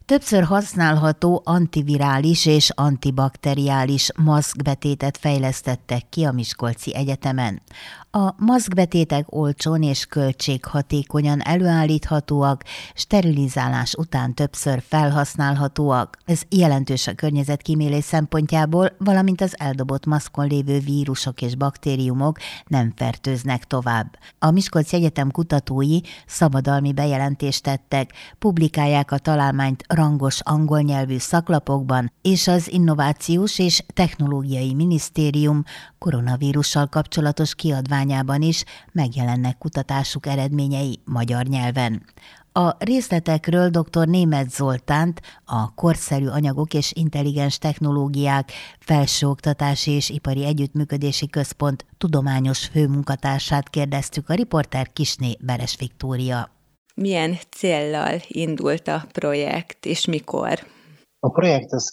Többször használható antivirális és antibakteriális maszkbetétet fejlesztettek ki a Miskolci Egyetemen. A maszkbetétek olcsón és költséghatékonyan előállíthatóak, sterilizálás után többször felhasználhatóak. Ez jelentős a környezetkímélés szempontjából, valamint az eldobott maszkon lévő vírusok és baktériumok nem fertőznek tovább. A Miskolci Egyetem kutatói szabadalmi bejelentést tettek, publikálják a találmányt rangos angol nyelvű szaklapokban, és az Innovációs és Technológiai Minisztérium koronavírussal kapcsolatos kiadványában is megjelennek kutatásuk eredményei magyar nyelven. A részletekről dr. Németh Zoltánt, a Korszerű Anyagok és Intelligens Technológiák Felsőoktatási és Ipari Együttműködési Központ tudományos főmunkatársát kérdeztük, a riporter Kisné Beres Viktória. Milyen céllal indult a projekt, és mikor? A projekt az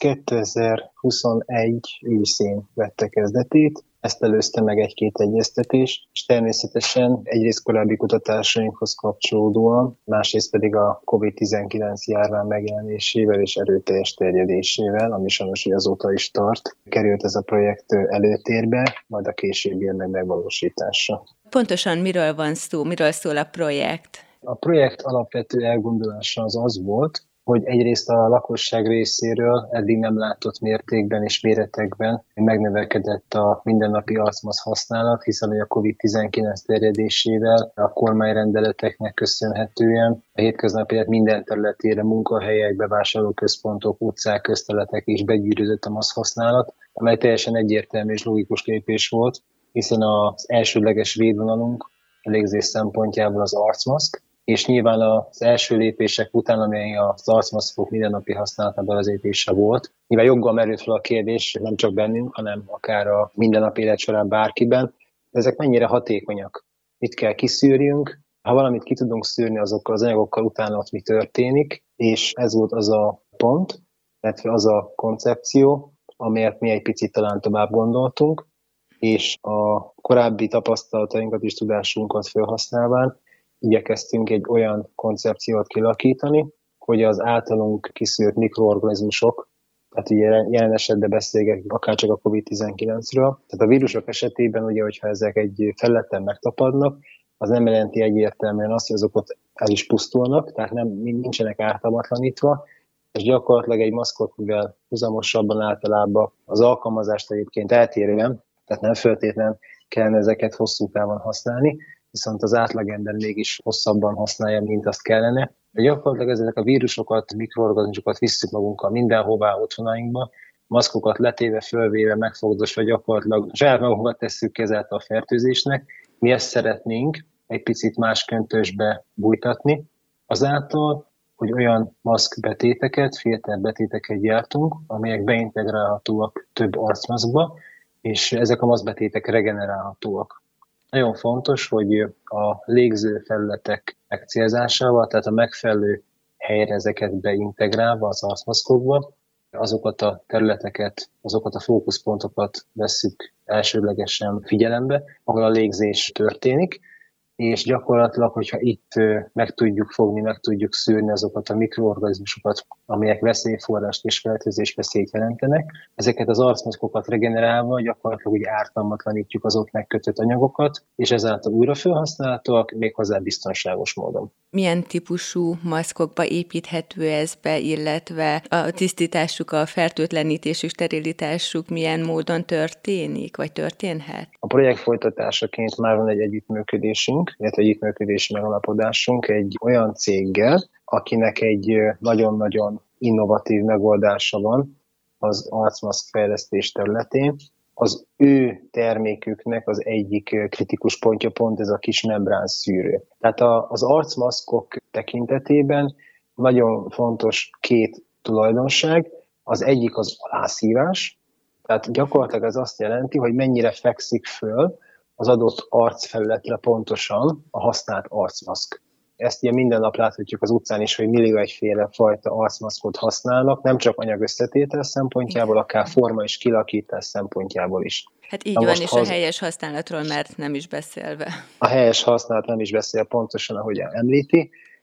2021 őszén vette kezdetét, ezt előzte meg egy-két egyeztetés, és természetesen egyrészt korábbi kutatásainkhoz kapcsolódóan, másrészt pedig a COVID-19 járvány megjelenésével és erőteljes terjedésével, ami sajnos azóta is tart, került ez a projekt előtérbe, majd a későbbiekben megvalósításra. Pontosan miről van szó, miről szól a projekt? A projekt alapvető elgondolása az volt, hogy egyrészt a lakosság részéről eddig nem látott mértékben és méretekben megnövekedett a mindennapi arcmaszk használat, hiszen a COVID-19 terjedésével a kormányrendeleteknek köszönhetően a hétköznapi élet minden területére, munkahelyek, bevásárlóközpontok, utcák, közterületek is begyűrűzött a maszk használat, amely teljesen egyértelmű és logikus lépés volt, hiszen az elsődleges védvonalunk a légzés szempontjából az arcmaszk, és nyilván az első lépések után, amely az arcmaszkok mindennapi használatába vezetése volt, nyilván joggal merült fel a kérdés, nem csak bennünk, hanem akár a mindennapi élet során bárkiben, de ezek mennyire hatékonyak. Mit kell kiszűrjünk, ha valamit ki tudunk szűrni azokkal az anyagokkal, utána ott mi történik, és ez volt az a pont, illetve az a koncepció, amelyet mi egy picit talán tovább gondoltunk, és a korábbi tapasztalatainkat és tudásunkat felhasználván igyekeztünk egy olyan koncepciót kilakítani, hogy az általunk kiszűrt mikroorganizmusok, tehát ugye jelen esetben beszélgetünk akár csak a COVID-19-ről, tehát a vírusok esetében ugye, hogyha ezek egy felületen megtapadnak, az nem jelenti egyértelműen azt, hogy azok ott el is pusztulnak, tehát nincsenek ártalmatlanítva, és gyakorlatilag egy maszkot, mivel huzamosabban általában az alkalmazást egyébként eltérően, tehát nem feltétlenül kellene ezeket hosszú távon használni, viszont az átlagember mégis hosszabban használja, mint azt kellene. De gyakorlatilag ezek a vírusokat, mikroorganizmusokat visszük magunkkal mindenhová otthonainkba, maszkokat letéve, fölvéve, megfogdosva gyakorlatilag saját magunkat tesszük kezelt a fertőzésnek. Mi ezt szeretnénk egy picit más köntösbe bújtatni, azáltal, hogy olyan maszkbetéteket, filterbetéteket gyártunk, amelyek beintegrálhatóak több arcmaszkba, és ezek a maszkbetétek regenerálhatóak. Nagyon fontos, hogy a légző felületek megcélzásával, tehát a megfelelő helyre ezeket beintegrálva az arcmaszkokba, azokat a területeket, azokat a fókuszpontokat vesszük elsődlegesen figyelembe, ahol a légzés történik, és gyakorlatilag, hogyha itt meg tudjuk fogni, meg tudjuk szűrni azokat a mikroorganizmusokat, amelyek veszélyforrást és fertőzésveszélyt jelentenek, ezeket az arcmaszkokat regenerálva gyakorlatilag úgy ártalmatlanítjuk az ott megkötött anyagokat, és ezáltal újra felhasználhatóak, méghozzá biztonságos módon. Milyen típusú maszkokba építhető ez be, illetve a tisztításuk, a fertőtlenítésük, sterilitásuk milyen módon történik, vagy történhet? A projekt folytatásaként már van egy együttműködésünk, illetve együttműködési megalapodásunk egy olyan céggel, akinek egy nagyon-nagyon innovatív megoldása van az arcmaszk fejlesztés területén. Az ő terméküknek az egyik kritikus pontja pont ez a kis membrán szűrő. Tehát az arcmaszkok tekintetében nagyon fontos két tulajdonság. Az egyik az alászívás, tehát gyakorlatilag ez azt jelenti, hogy mennyire fekszik föl az adott arcfelületre pontosan a használt arcmaszk. Ezt ugye minden nap láthatjuk az utcán is, hogy millió egyféle fajta arcmaszkot használnak, nem csak anyagösszetétel szempontjából, akár forma és kilakítás szempontjából is. Hát így van, és a helyes használatról már nem is beszélve. A helyes használat nem is beszél pontosan, ahogy említi.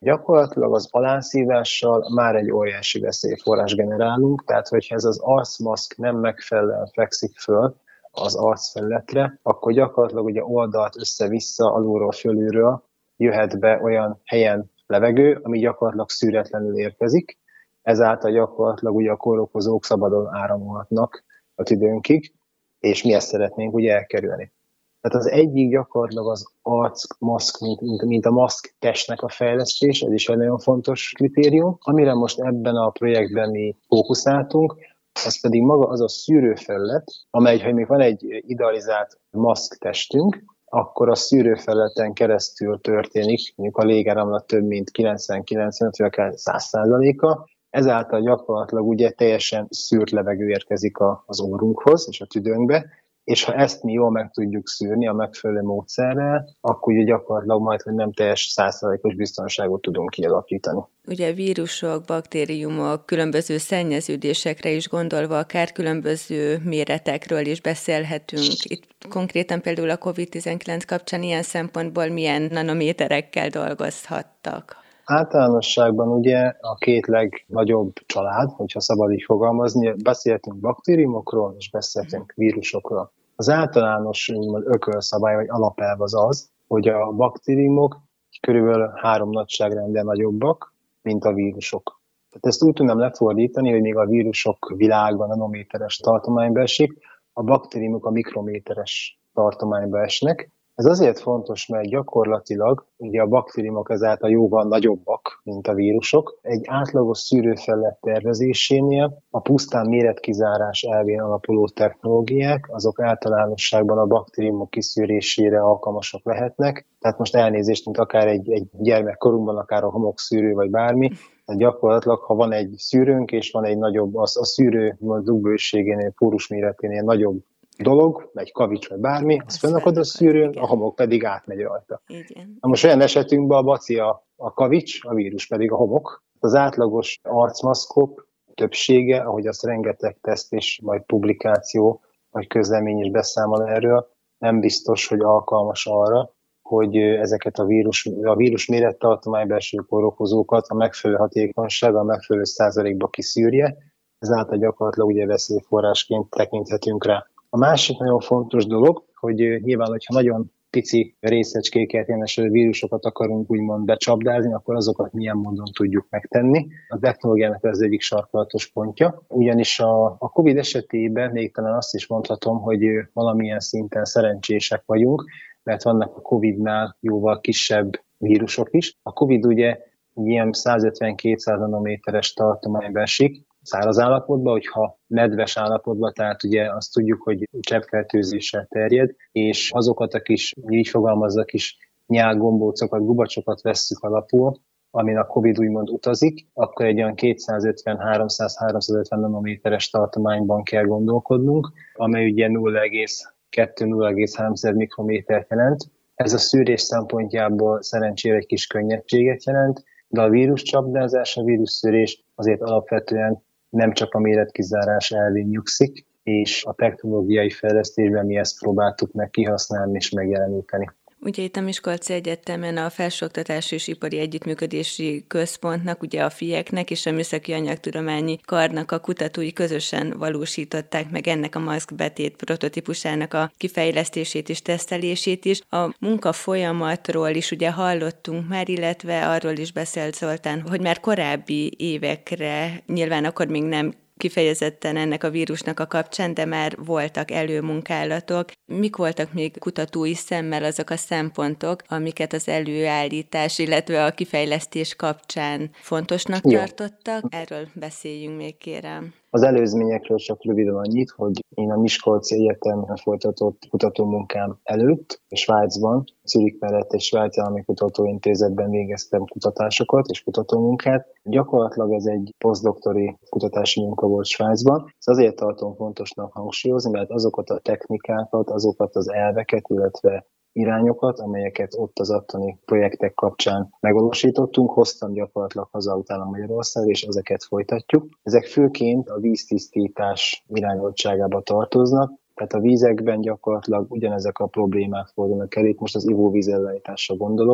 Gyakorlatilag az alánszívással már egy óriási veszélyforrás generálunk, tehát hogyha ez az arcmaszk nem megfelelően fekszik föl az arcfelületre, akkor gyakorlatilag ugye oldalt össze-vissza, alulról, fölülről jöhet be olyan helyen levegő, ami gyakorlatilag szűretlenül érkezik, ezáltal gyakorlatilag ugye a kórokozók szabadon áramolhatnak a tüdőnkig, és mi ezt szeretnénk ugye elkerülni. Tehát az egyik gyakorlatilag az arcmaszk, mint a maszk testnek a fejlesztés, ez is egy nagyon fontos kritérium. Amire most ebben a projektben mi fókuszáltunk, az pedig maga az a szűrőfelület, amely, ha még van egy idealizált maszk testünk, akkor a szűrőfelületen keresztül történik, mondjuk a légáramlat több mint 90-95 vagy akár 100%-a, ezáltal gyakorlatilag ugye teljesen szűrt levegő érkezik az orrunkhoz és a tüdőnkbe, és ha ezt mi jól meg tudjuk szűrni a megfelelő módszerrel, akkor ugye gyakorlatilag majdnem nem teljes 100%-os biztonságot tudunk kialakítani. Ugye vírusok, baktériumok, különböző szennyeződésekre is gondolva, akár különböző méretekről is beszélhetünk. Itt konkrétan például a COVID-19 kapcsán ilyen szempontból milyen nanométerekkel dolgozhattak? Általánosságban ugye a két legnagyobb család, hogyha szabad így fogalmazni, beszéltünk baktériumokról és beszéltünk vírusokról. Az általános ökölszabály vagy alapelv az, hogy a baktériumok körülbelül 3 nagyságrendel nagyobbak, mint a vírusok. Tehát ezt úgy tudnám lefordítani, hogy még a vírusok világban nanométeres tartományba esik, a baktériumok a mikrométeres tartományba esnek. Ez azért fontos, mert gyakorlatilag ugye a baktériumok ezáltal jóval nagyobbak, mint a vírusok. Egy átlagos szűrőfelület tervezésénél a pusztán méretkizárás elvén alapuló technológiák, azok általánosságban a baktériumok kiszűrésére alkalmasak lehetnek. Tehát most elnézést, mint akár egy gyermekkorunkban, akár a homokszűrő vagy bármi, tehát gyakorlatilag, ha van egy szűrőnk, és van egy nagyobb, a szűrő zugbőségénél, pórus méreténél nagyobb dolog, egy kavics vagy bármi, az fönnakad a szűrőn, igen. A homok pedig átmegy rajta. Igen. Na most olyan esetünkben a baci a kavics, a vírus pedig a homok. Az átlagos arcmaszkok többsége, ahogy azt rengeteg teszt és majd publikáció, vagy közlemény is beszámol erről, nem biztos, hogy alkalmas arra, hogy ezeket a vírus mérettartományba eső kórokozókat a megfelelő hatékonysággal, a megfelelő százalékba kiszűrje, ezáltal gyakorlatilag ugye veszélyforrásként tekinthetünk rá. A másik nagyon fontos dolog, hogy nyilván, hogyha nagyon pici részecskéket, ilyen esetben vírusokat akarunk úgymond becsapdázni, akkor azokat milyen módon tudjuk megtenni. A technológiának ez egyik sarkalatos pontja. Ugyanis a COVID esetében még talán azt is mondhatom, hogy valamilyen szinten szerencsések vagyunk, mert vannak a COVID-nál jóval kisebb vírusok is. A COVID ugye ilyen 150-200 nanométeres tartományba esik, száraz állapotban, hogyha nedves állapotban, tehát ugye azt tudjuk, hogy cseppfertőzéssel terjed, és azokat a kis, így fogalmazza, kis nyálgombócokat, gubacsokat vesszük alapul, amin a COVID úgymond utazik, akkor egy olyan 250-300-350 nanométeres tartományban kell gondolkodnunk, amely ugye 0,2-0,3 mikrométert jelent. Ez a szűrés szempontjából szerencsére egy kis könnyedséget jelent, de a víruscsapdázás, a vírusszűrés azért alapvetően nem csak a méretkizárás elvén nyugszik, és a technológiai fejlesztésben mi ezt próbáltuk meg kihasználni és megjeleníteni. Ugye itt a Miskolci Egyetemen a Felsőoktatási és Ipari Együttműködési Központnak, ugye a FIEK-nek és a Műszaki Anyagtudományi Karnak a kutatói közösen valósították meg ennek a maszkbetét prototípusának a kifejlesztését és tesztelését is. A munkafolyamatról is ugye hallottunk már, illetve arról is beszélt Zoltán, hogy már korábbi évekre, nyilván akkor még nem kifejezetten ennek a vírusnak a kapcsán, de már voltak előmunkálatok. Mik voltak még kutatói szemmel azok a szempontok, amiket az előállítás, illetve a kifejlesztés kapcsán fontosnak tartottak? Erről beszéljünk még, kérem. Az előzményekről csak röviden annyit, hogy én a Miskolci Egyetemen folytatott kutatómunkám előtt, Svájcban, Zürich mellett egy Svájci Állami Kutatóintézetben végeztem kutatásokat és kutatómunkát. Gyakorlatilag ez egy posztdoktori kutatási munka volt Svájcban. Ezt azért tartom fontosnak hangsúlyozni, mert azokat a technikákat, azokat az elveket, illetve irányokat, amelyeket ott az ottani projektek kapcsán megvalósítottunk, hoztam gyakorlatilag haza utána Magyarország, és ezeket folytatjuk. Ezek főként a víztisztítás irányultságába tartoznak, tehát a vízekben gyakorlatilag ugyanezek a problémák fordulnak elő, most az ivóvíz ellállításra gondolok,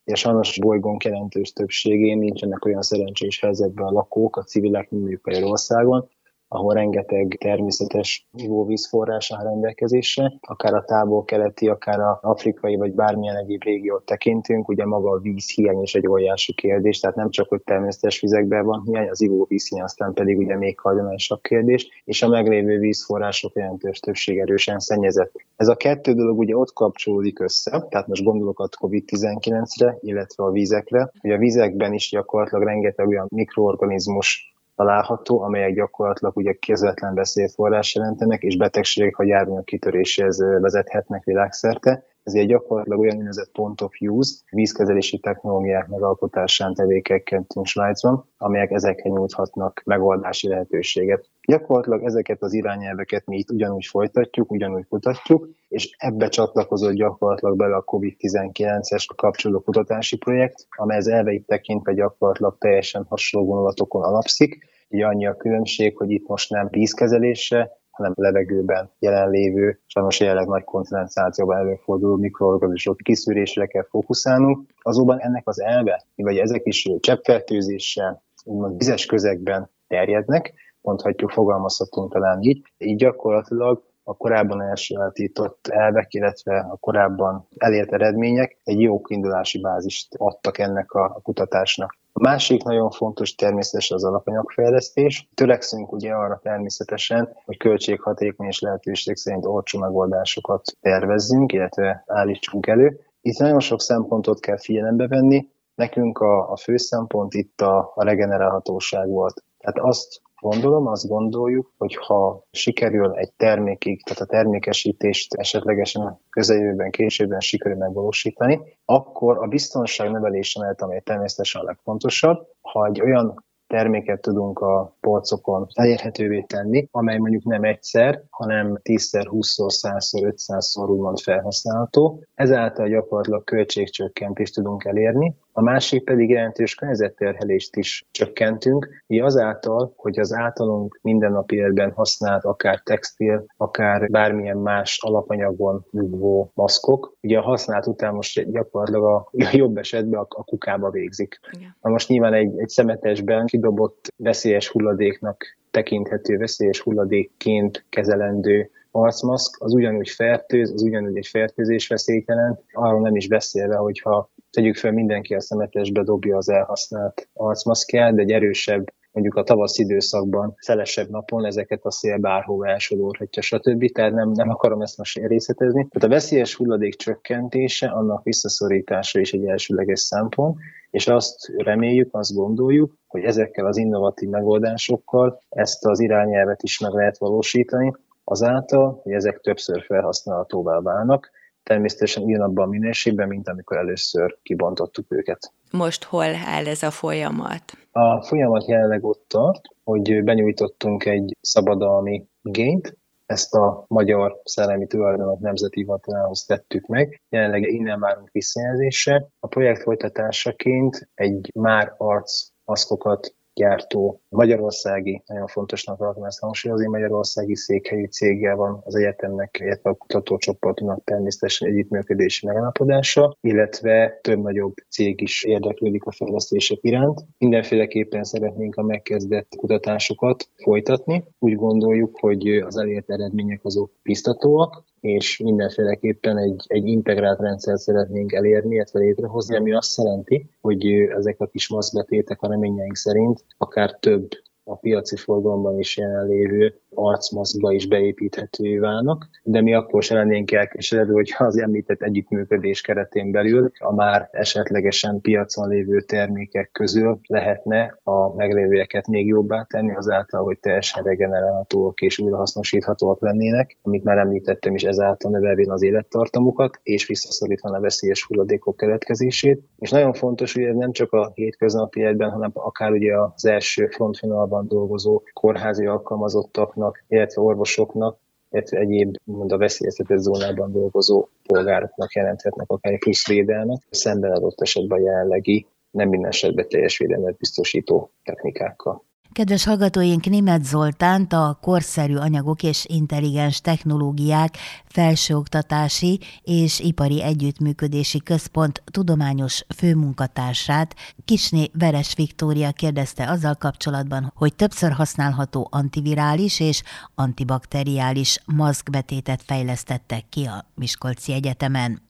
És sajnos bolygónk jelentős többségén nincsenek olyan szerencsés helyzetben a lakók, a civilek mondjuk Magyarországon, ahol rengeteg természetes ivóvízforrás áll rendelkezésre, akár a távol-keleti, akár az afrikai, vagy bármilyen egyéb régiót tekintünk, ugye maga a vízhiány is egy óriási kérdés, tehát nem csak, hogy természetes vizekben van hiány, az ivóvízhiány aztán pedig ugye még hagyományosabb kérdés, és a meglévő vízforrások jelentős többség erősen szennyezett. Ez a kettő dolog ugye ott kapcsolódik össze, tehát most gondolok a COVID-19-re, illetve a vízekre, hogy a vízekben is gyakorlatilag rengeteg olyan mikroorganizmus található, amelyek gyakorlatilag ugye közvetlen veszélyforrás jelentenek, és betegségek vagy járványok kitöréséhez vezethetnek világszerte. Ezért gyakorlatilag olyan úgynevezett point of use, vízkezelési technológiák megalkotásán tevékenykedtünk Svájcban, amelyek ezekre nyújthatnak megoldási lehetőséget. Gyakorlatilag ezeket az irányelveket mi itt ugyanúgy folytatjuk, ugyanúgy kutatjuk, és ebbe csatlakozott gyakorlatilag bele a COVID-19-es kapcsolódó kutatási projekt, amely az elveit tekintve gyakorlatilag teljesen hasonló vonulatokon alapszik. Így annyi a különbség, hogy itt most nem vízkezelésre, hanem levegőben jelenlévő, sajnos jelenleg nagy koncentrációban előforduló mikroorganizmusok kiszűrésre kell fókuszálnunk. Azonban ennek az elve, vagy ezek is cseppfertőzéssel, úgymond vizes közegben terjednek, mondhatjuk, fogalmazhatunk talán így. Így gyakorlatilag a korábban elsajátított elvek, illetve a korábban elért eredmények egy jó kiindulási bázist adtak ennek a kutatásnak. A másik nagyon fontos természetesen az alapanyagfejlesztés. Törekszünk ugye arra természetesen, hogy költséghatékony és lehetőség szerint olcsó megoldásokat tervezzünk, illetve állítsunk elő. Itt nagyon sok szempontot kell figyelembe venni. Nekünk a fő szempont itt a regenerálhatóság volt. Tehát azt gondoljuk, hogy ha sikerül egy termékig, tehát a termékesítést esetlegesen a közeljövőben, későbben sikerül megvalósítani, akkor a biztonság növelése mellett, amely természetesen a legfontosabb, ha egy olyan terméket tudunk a polcokon elérhetővé tenni, amely mondjuk nem egyszer, hanem 10-szer, 20-szor, 100-szor, 500-szor úgymond felhasználható. Ezáltal gyakorlatilag költségcsökkentést tudunk elérni. A másik pedig jelentős környezetterhelést is csökkentünk, így azáltal, hogy az általunk mindennapi életben használt akár textil, akár bármilyen más alapanyagon nyugvó maszkok, ugye a használat után most gyakorlatilag a jobb esetben a kukába végzik. Na most nyilván egy szemetesben kidobott veszélyes hulladéknak tekinthető, veszélyes hulladékként kezelendő arcmaszk, az ugyanúgy fertőz, az ugyanúgy egy fertőzés veszélyt jelent, arról nem is beszélve, hogyha tegyük fel, mindenki a szemetesbe dobja az elhasznált arcmaszkját, de egy erősebb, mondjuk a tavasz időszakban, szelesebb napon ezeket a szél bárhova elsodorhatja, stb. Tehát nem akarom ezt most részletezni. Tehát a veszélyes hulladék csökkentése, annak visszaszorítása is egy elsőleges szempont, és azt reméljük, azt gondoljuk, hogy ezekkel az innovatív megoldásokkal ezt az irányelvet is meg lehet valósítani, azáltal, hogy ezek többször felhasználhatóvá válnak, természetesen ugyanabban a minőségben, mint amikor először kibontottuk őket. Most hol áll ez a folyamat? A folyamat jelenleg ott tart, hogy benyújtottunk egy szabadalmi igényt, ezt a Magyar Szellemi Tulajdonok Nemzeti Hivatalához tettük meg. Jelenleg innen várunk visszajelzésre. A projekt folytatásaként egy már arcmaszkokat gyártó magyarországi, nagyon fontosnak tartom ezt hangsúlyozni, magyarországi székhelyű céggel van az egyetemnek, illetve a kutatócsoportnak természetesen együttműködési megállapodása, illetve több nagyobb cég is érdeklődik a fejlesztések iránt. Mindenféleképpen szeretnénk a megkezdett kutatásokat folytatni. Úgy gondoljuk, hogy az elért eredmények azok biztatóak, és mindenféleképpen egy integrált rendszert szeretnénk elérni, illetve létrehozni, ami azt jelenti, hogy ezek a kis maszkbetétek a reményeink szerint akár több a piaci forgalomban is jelenlévő arcmaszkba is beépíthetővé válnak, de mi akkor se lennénk elkeseredve, hogyha az említett együttműködés keretén belül a már esetlegesen piacon lévő termékek közül lehetne a meglévőeket még jobbá tenni, azáltal, hogy teljesen regenerálhatóak és újrahasznosíthatóak lennének, amit már említettem is, ezáltal növelvén az élettartamukat és visszaszorítva a veszélyes hulladékok keletkezését. És nagyon fontos, hogy ez nem csak a hétköznapi életben, hanem akár ugye az első frontvonalban dolgozó kórházi alkalmazottaknak, illetve orvosoknak, illetve egyéb a veszélyeztetett zónában dolgozó polgároknak jelenthetnek akár egy plusz védelmet, szemben adott esetben a jelenlegi, nem minden esetben teljes védelmet biztosító technikákkal. Kedves hallgatóink, Németh Zoltánt, a Korszerű Anyagok és Intelligens Technológiák Felsőoktatási és Ipari Együttműködési Központ tudományos főmunkatársát, Kisné Veres Viktória kérdezte azzal kapcsolatban, hogy többször használható antivirális és antibakteriális maszkbetétet fejlesztettek ki a Miskolci Egyetemen.